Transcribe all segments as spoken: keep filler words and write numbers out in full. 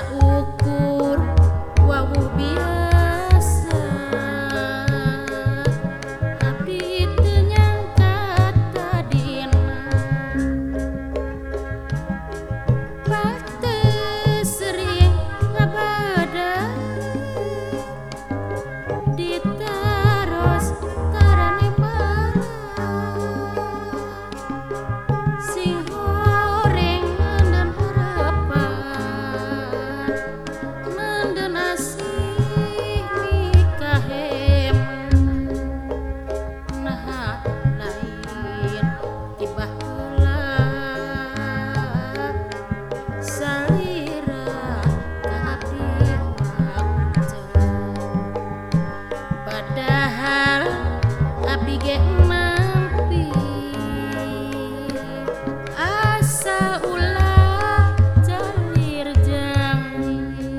ukur wawu biasa abdi teu nyangka tadina pateu sering ngabada ditaros tarane sing horeng dan harapan menden asih nikah heman nah lain tibah heula salira ka abdi waktu padahal abdi ge mampi asal ulah jalir janji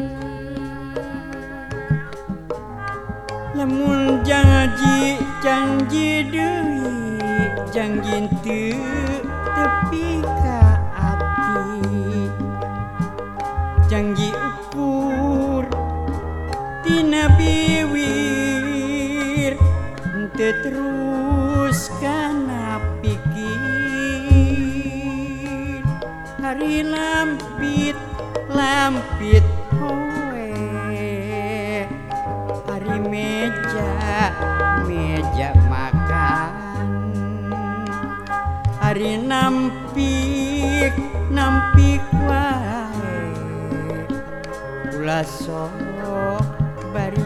lamun janji janji deui janji teu tepi ka ati janji ukur tina biwir teu terus kana pikir hari lampit lampit hoe hari meja meja makan hari nampik nampik wae ulah sok bari